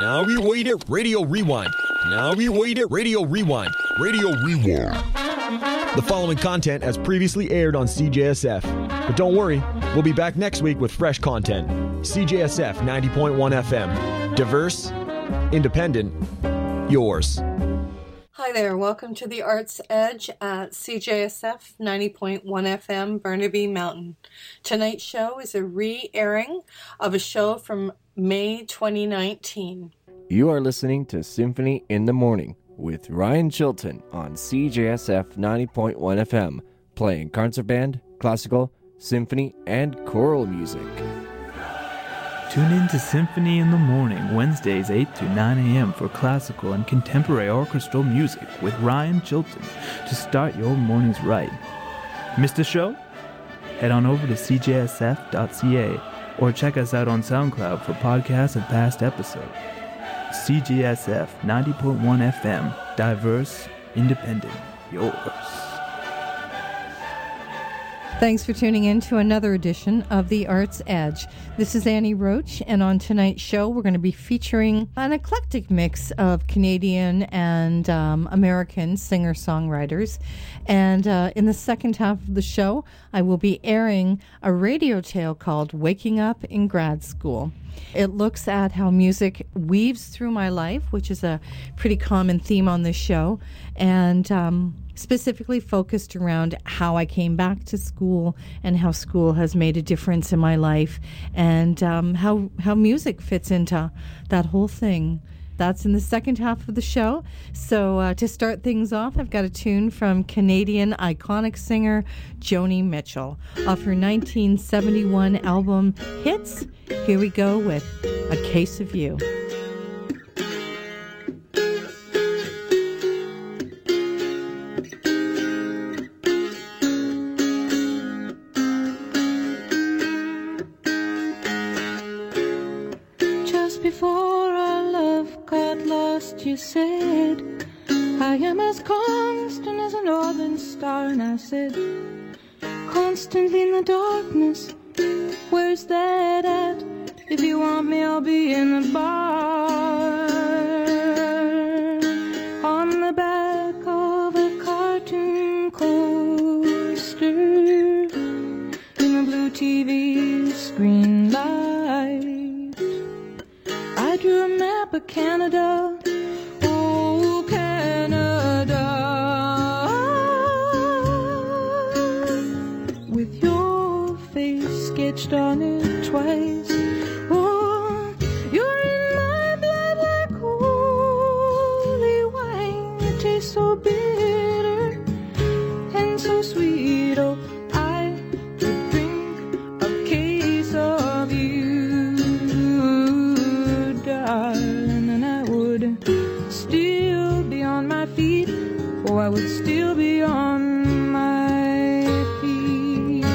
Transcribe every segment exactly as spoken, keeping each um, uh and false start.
Now we wait it, Radio Rewind. Now we wait it, Radio Rewind. Radio Rewind. The following content has previously aired on C J S F. But don't worry, we'll be back next week with fresh content. C J S F ninety point one F M. Diverse, independent, yours. Hi there, welcome to the Arts Edge at C J S F ninety point one F M, Burnaby Mountain. Tonight's show is a re-airing of a show from May twenty nineteen. You are listening to Symphony in the Morning with Ryan Chilton on C J S F ninety point one F M, playing concert band, classical, symphony, and choral music. Tune in to Symphony in the Morning, Wednesdays eight to nine a.m. for classical and contemporary orchestral music with Ryan Chilton to start your mornings right. Missed the show? Head on over to c j s f dot c a or check us out on SoundCloud for podcasts of past episodes. C J S F ninety point one F M, diverse, independent, yours. Thanks for tuning in to another edition of The Arts Edge. This is Annie Roach, and on tonight's show, we're going to be featuring an eclectic mix of Canadian and um, American singer-songwriters. And uh, in the second half of the show, I will be airing a radio tale called Waking Up in Grad School. It looks at how music weaves through my life, which is a pretty common theme on this show, and um, specifically focused around how I came back to school and how school has made a difference in my life, and um, how, how music fits into that whole thing. That's in the second half of the show. So uh, to start things off, I've got a tune from Canadian iconic singer Joni Mitchell off her nineteen seventy-one album Hits. Here we go with A Case of You. Just before our love got lost, you said, I am as constant as a northern star. And I said, constantly in the darkness, where's that at? If you want me, I'll be in the bar. On the back of a cartoon coaster, in the blue T V screen light, I drew a map of Canada. Oh, Canada, with your face sketched on it twice. Oh, you're in my blood like holy wine. It tastes so bitter and so sweet. Oh, I could drink a case of you, darling, and I would still be on my feet. Oh, I would still be on my feet.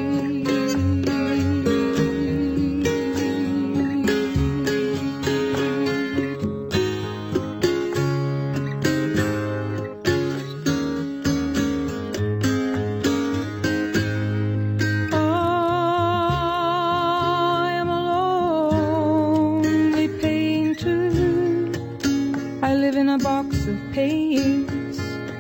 I am a lonely painter. I live in a box of paints.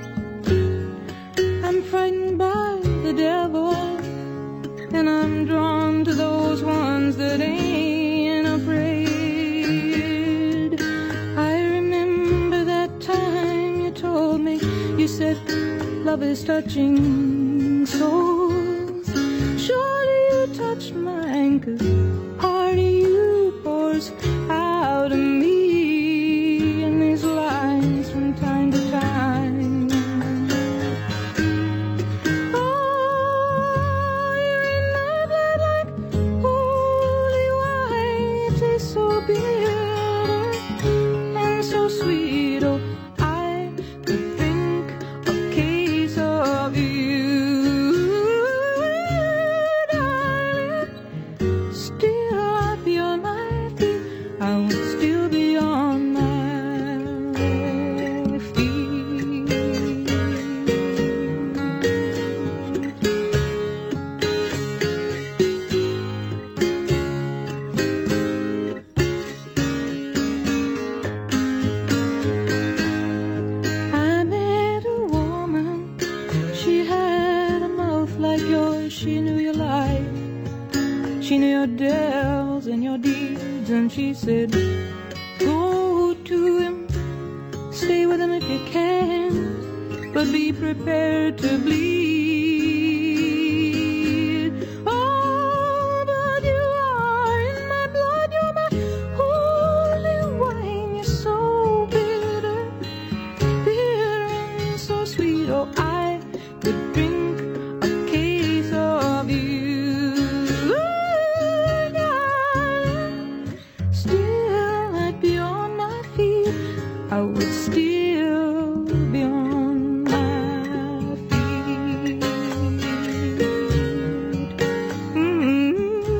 I'm frightened by the devil, and I'm drawn to those ones that ain't afraid. I remember that time you told me, you said, love is touching souls. Surely you touched mine, 'cause part of you pours out of me in these lines from time to time. Oh, you're in my blood like holy wine. It tastes so bitter and so sweet. Oh, I could drink a case of you, darling. and she said, go to him, stay with him if you can, but be prepared to bleed. Oh, but you are in my blood, you're my holy wine, you're so bitter, bitter and so sweet. Oh, I could drink a case of you. Ooh, darling, still I'd be on my feet, I would still be on my feet. Mm-hmm.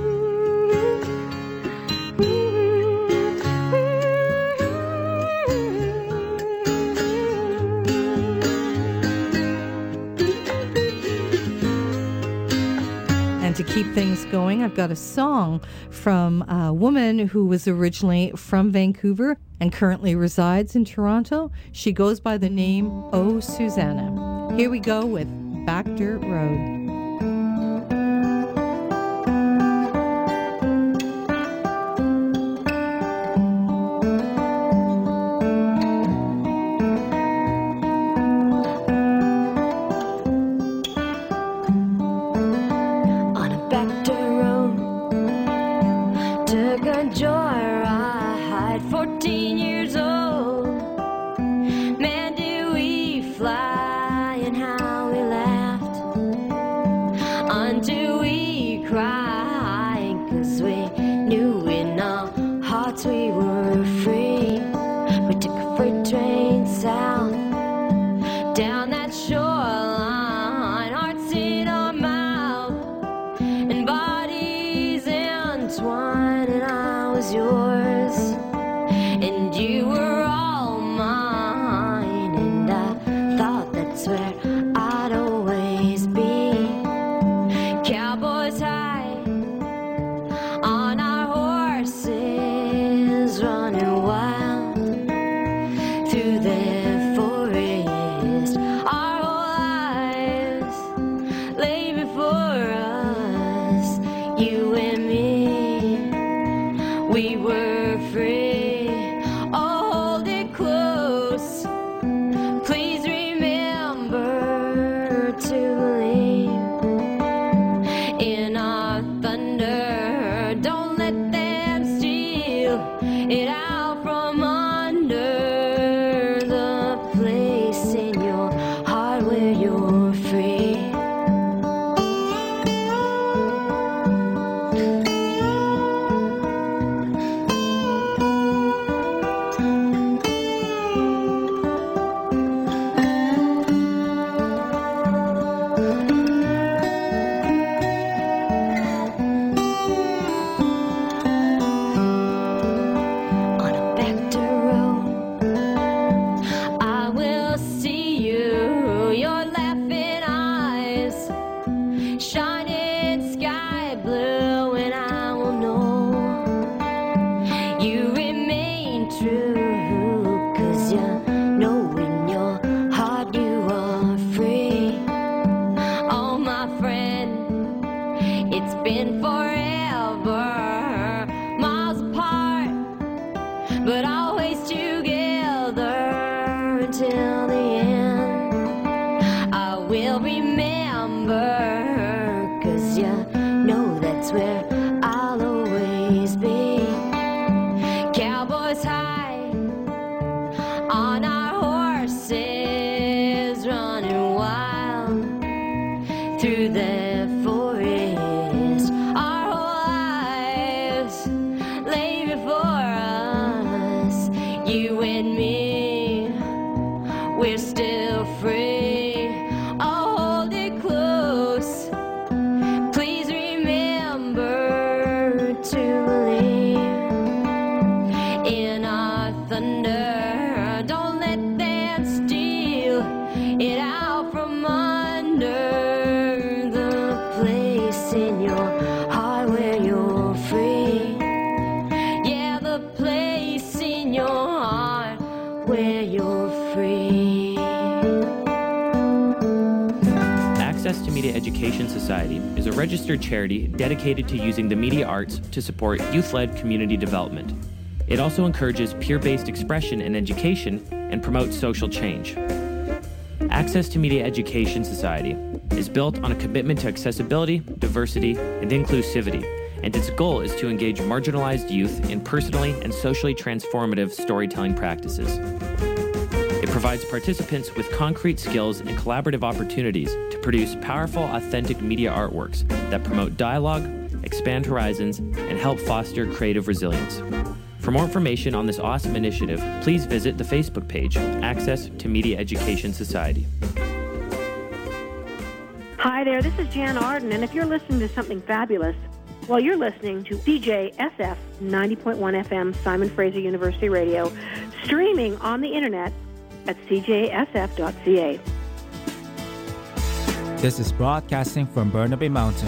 And to keep things going, I've got a song from a woman who was originally from Vancouver and currently resides in Toronto. She goes by the name Oh Susanna. Here we go with Back Dirt Road. On a back dirt road, took a joyride, fourteen years old. Man, do we fly and how we laughed until we cried, 'cause we knew in our hearts we were free. We took a freight train south down that shoreline, hearts in our mouth and bodies entwined, and I was yours and you were all mine, and I thought that's where I'd always be. Cowboys high on our horses, running wild through the forest. Our whole lives lay before us, you and me. We were free. Oh, hold it close. Please remember to believe in our thunder. Don't let them steal it out from under the place in your heart where you're free. On a back dirt road, I will see you, your laughing eyes, shining sky blue, and I will know you remain true, 'cause you know in your heart you are free. Oh, my friend, it's been forever, miles apart, but always together until the end. I will remember, 'cause you know that's where I'll always be. Cowboys high on our horses, running wild through the forest. Our whole lives lay before us, you and me. We're still free. Oh, hold it close. Please remember to believe in our thunder. Don't let them steal it out from under the place in your heart where you're free. Yeah, the place in your heart where you're free. Access Access to Media Education Society is a registered charity dedicated to using the media arts to support youth-led community development. It also encourages peer-based expression and education and promotes social change. Access to Media Education Society is built on a commitment to accessibility, diversity, and inclusivity, and its goal is to engage marginalized youth in personally and socially transformative storytelling practices. It provides participants with concrete skills and collaborative opportunities to produce powerful, authentic media artworks that promote dialogue, expand horizons, and help foster creative resilience. For more information on this awesome initiative, please visit the Facebook page, Access to Media Education Society. Hi there, this is Jan Arden, and if you're listening to something fabulous, well, you're listening to C J S F ninety point one F M, Simon Fraser University Radio, streaming on the internet at c j s f dot c a. This is broadcasting from Burnaby Mountain.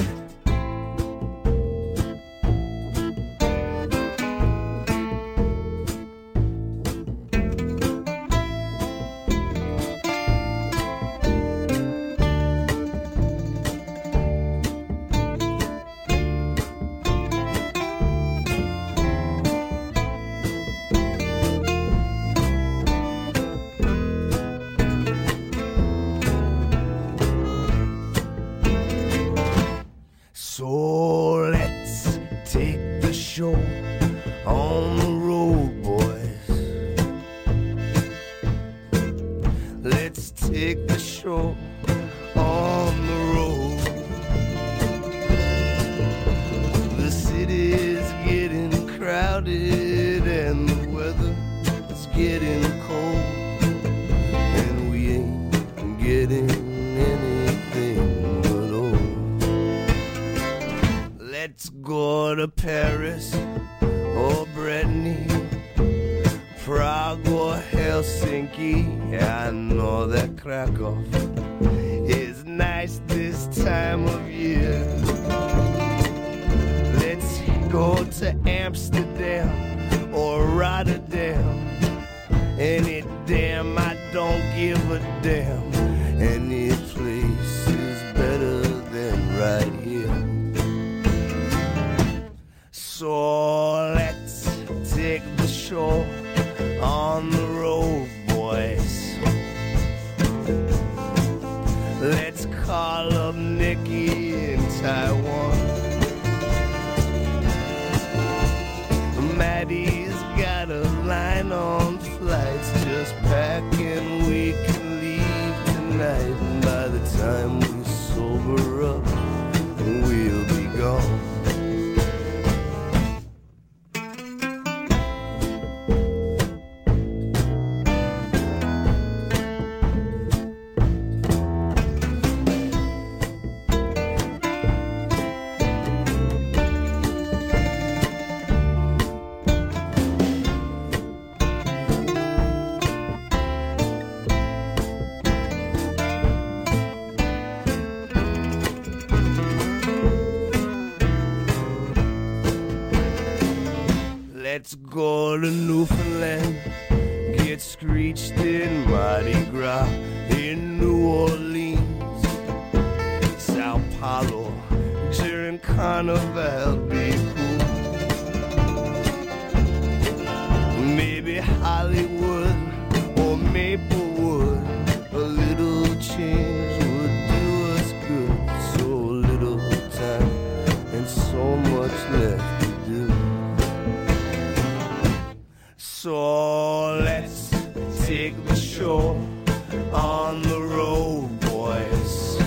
Let's go to Newfoundland, get screeched in Mardi Gras, in New Orleans, Sao Paulo, during Carnival, be cool. Maybe Hollywood or Maplewood, a little change would do us good. So little time and so much left to do. So let's take the show on the road, boys.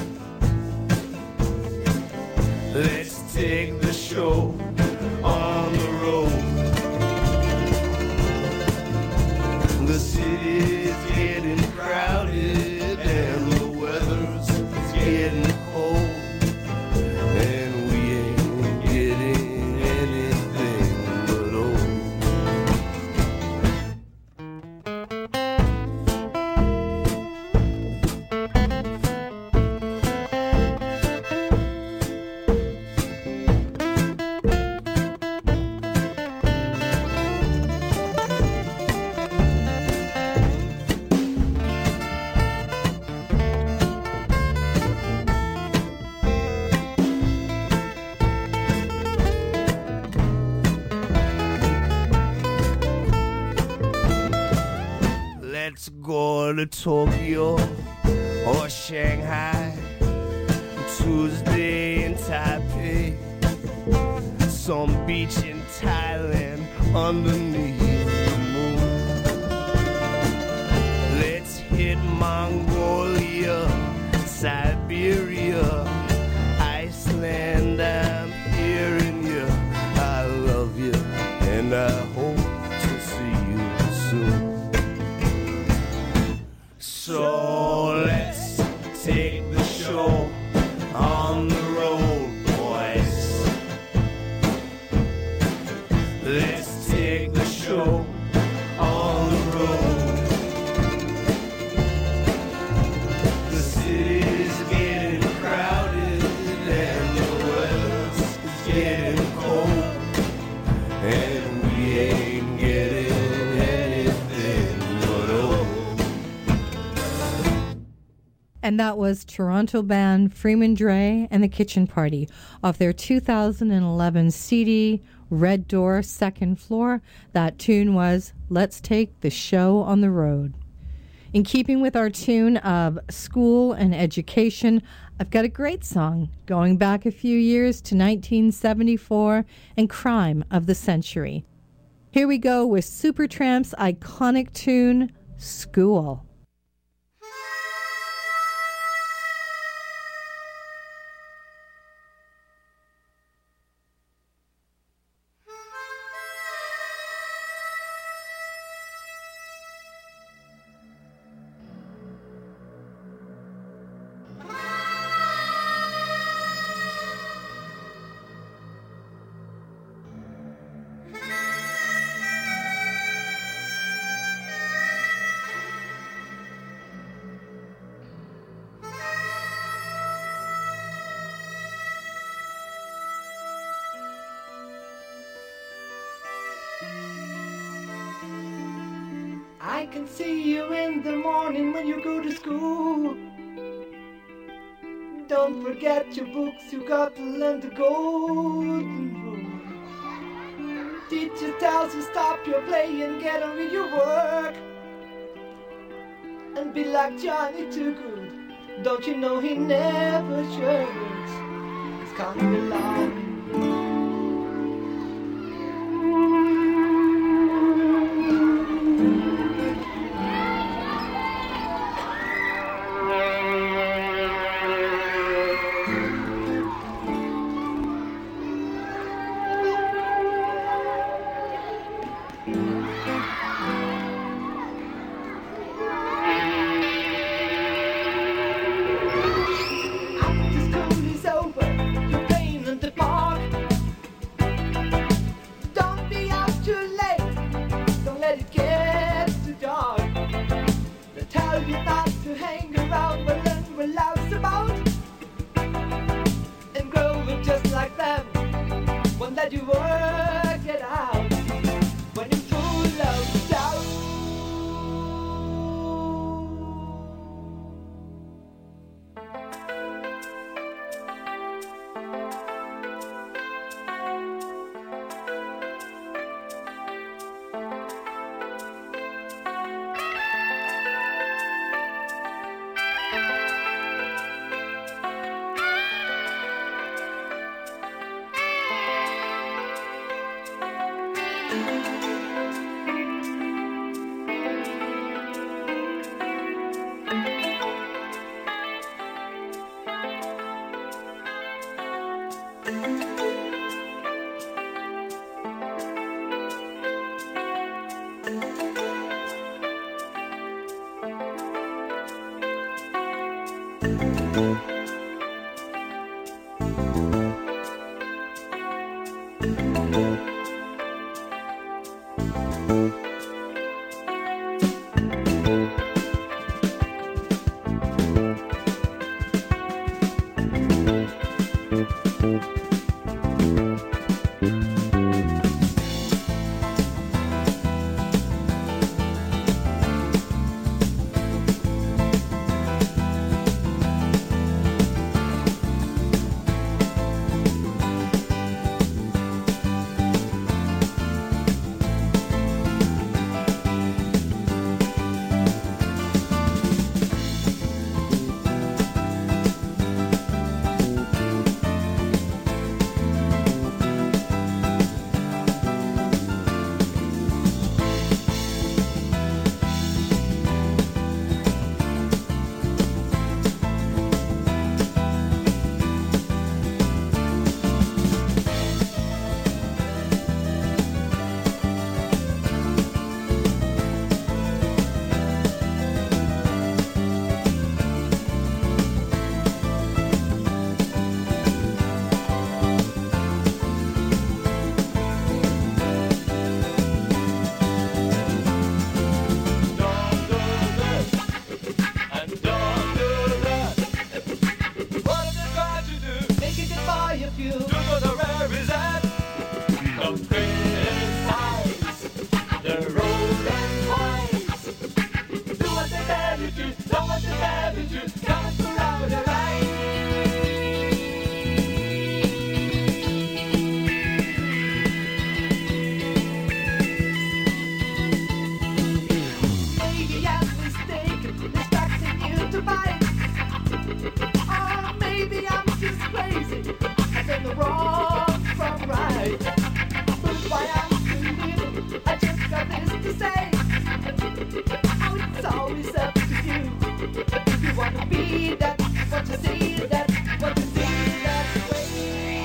Let's take the show on the road. The city's getting crowded and the weather's getting cold, and we ain't getting anything but old. let's go to Tokyo or Shanghai, Tuesday in Taipei, some beach in Thailand underneath the moon. Let's hit Mongolia, Siberia, Iceland. I'm hearing you, I love you, and I hope to see you soon. So let's take the show on the road, boys. Let's take the show on the road. The city's getting crowded and the weather's getting cold, and we ain't getting anything but old. And that was Toronto band Freeman Dre and the Kitchen Party off their two thousand eleven C D, Red Door, Second Floor. That tune was Let's Take the Show on the Road. In keeping with our tune of school and education, I've got a great song going back a few years to nineteen seventy-four and Crime of the Century. Here we go with Supertramp's iconic tune, School. I can see you in the morning when you go to school. Don't forget your books, you got to learn the golden rule. Teacher tells you stop your play and get on with your work. And be like Johnny Too Good. Don't you know he never shirks? He's coming along. scavenger, coming for our delight. Maybe I'm mistaken, expecting you to bite. Or maybe I'm just crazy, I've been the wrong from right. But why I'm feeling, I just got this to say. Oh, it's always up to you. If you wanna be that, what you see that, what you see that way.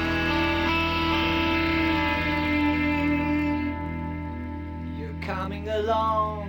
You're coming along.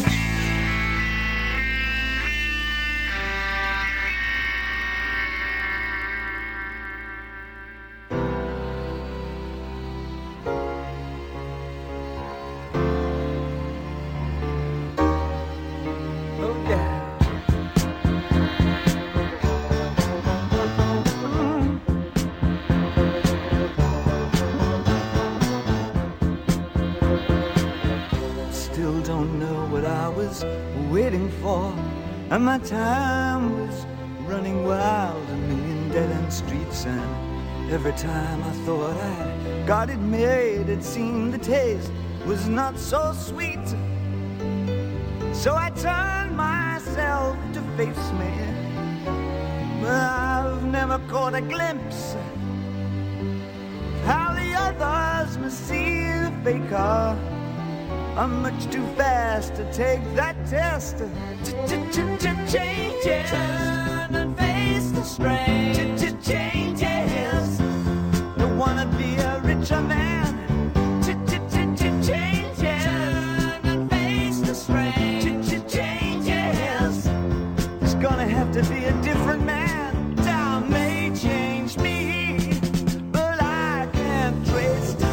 Still don't know what I was waiting for, and my time was running wild, a million dead-end streets, and every time I thought I got it made, it seemed the taste was not so sweet. So I turned myself to face me, but I've never caught a glimpse of how the others must see the faker. I'm much too fast to take that test. Changes, turn and face the strain. Changes, don't wanna be a richer man. Changes, turn and face the strain. Changes, it's gonna have to be a different man. Time may change me, but I can't trace time.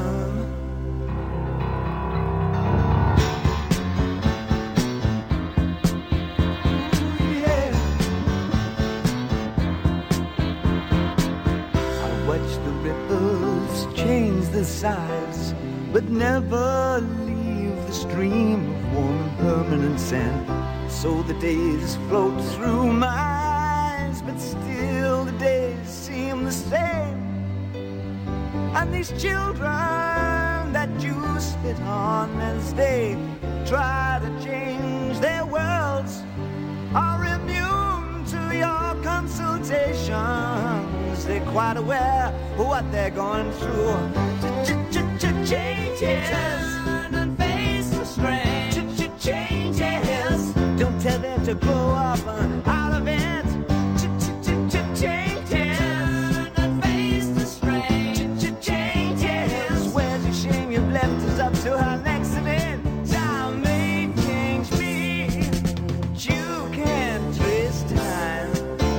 The size, but never leave the stream of warm and permanent sand. So the days float through my eyes, but still the days seem the same. And these children that you spit on as they try to change their worlds are immune to your consultations. They're quite aware of what they're going through. Changes, turn and face the strain. Changes, don't tell them to grow up out of it. Changes, turn and face the strain. Changes, where's your shame? You've left us up to our next event. Time may change me, but you can't trace time.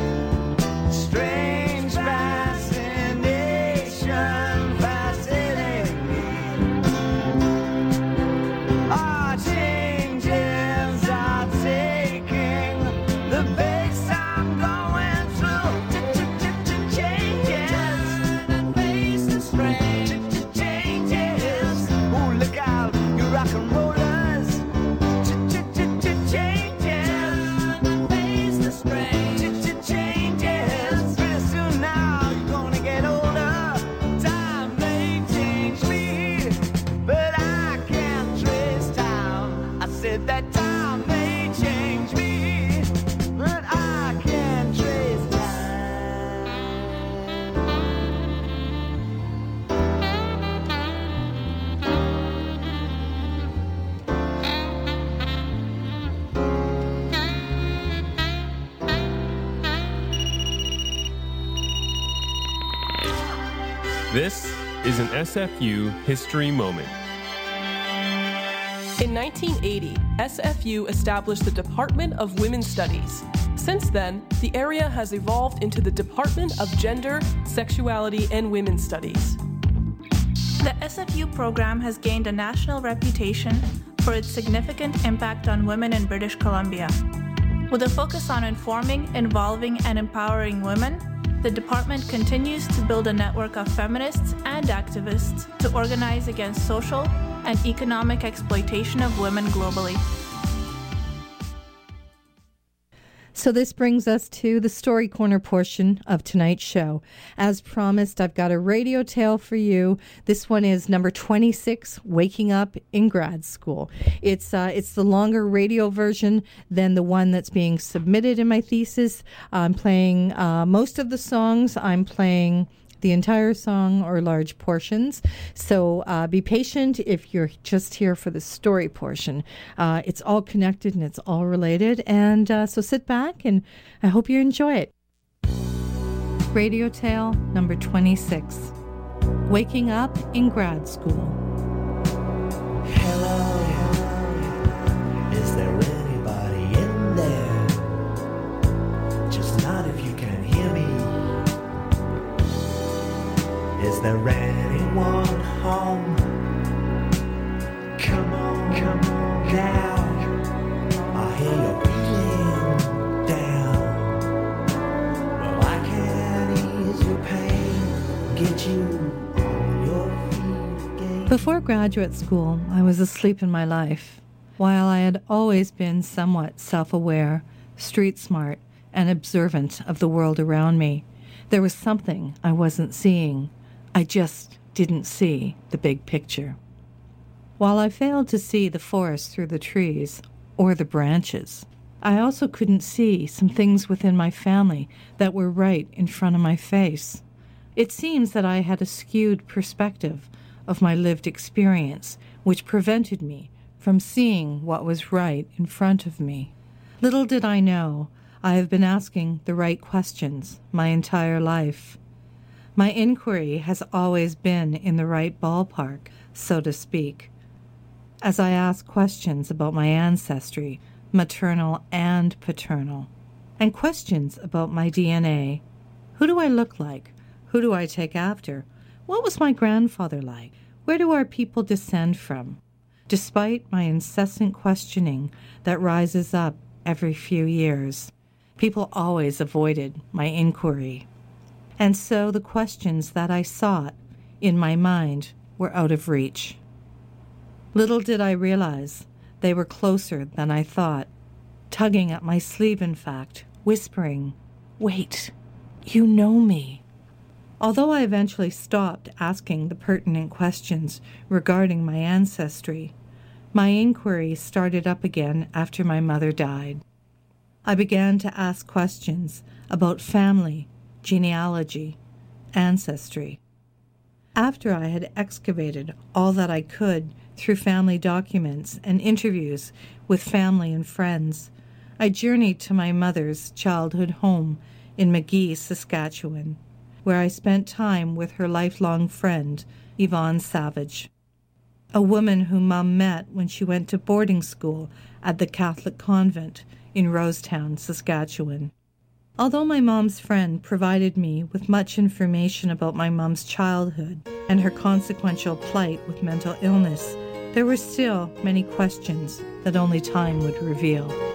Strange fascination, fascinating me. Our changes are taking the pace I'm going through. Changes, and face the strain. Changes, ooh, look out, you rock and rollers. Changes, and face the strain. Changes, pretty soon now you're gonna get older. Time may change me, but I can't trace time. I said that time may change me, but I can't trace time. This is an S F U History Moment. In nineteen eighty, S F U established the Department of Women's Studies. Since then, the area has evolved into the Department of Gender, Sexuality, and Women's Studies. The S F U program has gained a national reputation for its significant impact on women in British Columbia. With a focus on informing, involving, and empowering women, the department continues to build a network of feminists and activists to organize against social and economic exploitation of women globally. So this brings us to the Story Corner portion of tonight's show. As promised, I've got a radio tale for you. This one is number twenty-six, Waking Up in Grad School. It's uh, it's the longer radio version than the one that's being submitted in my thesis. I'm playing uh, most of the songs. I'm playing the entire song or large portions. So uh, be patient if you're just here for the story portion. Uh, it's all connected and it's all related. And uh, so sit back and I hope you enjoy it. Radio Tale number twenty-six, Waking Up in Grad School. Hello, is there anybody in there? Just nod if you can hear me. Is there anyone home? Come on, come on now. I hear you're feeling down. Well, I can ease your pain, get you on your feet again. Before graduate school, I was asleep in my life. While I had always been somewhat self-aware, street smart, and observant of the world around me, there was something I wasn't seeing. I just didn't see the big picture. While I failed to see the forest through the trees or the branches, I also couldn't see some things within my family that were right in front of my face. It seems that I had a skewed perspective of my lived experience, which prevented me from seeing what was right in front of me. Little did I know, I have been asking the right questions my entire life. My inquiry has always been in the right ballpark, so to speak. As I ask questions about my ancestry, maternal and paternal, and questions about my D N A. Who do I look like? Who do I take after? What was my grandfather like? Where do our people descend from? Despite my incessant questioning that rises up every few years, people always avoided my inquiry. And so the questions that I sought in my mind were out of reach. Little did I realize they were closer than I thought, tugging at my sleeve, in fact, whispering, "Wait, you know me." Although I eventually stopped asking the pertinent questions regarding my ancestry, my inquiry started up again after my mother died. I began to ask questions about family, genealogy, ancestry. After I had excavated all that I could through family documents and interviews with family and friends, I journeyed to my mother's childhood home in Magee, Saskatchewan, where I spent time with her lifelong friend, Yvonne Savage, a woman whom Mum met when she went to boarding school at the Catholic convent in Rosetown, Saskatchewan. Although my mom's friend provided me with much information about my mom's childhood and her consequential plight with mental illness, there were still many questions that only time would reveal.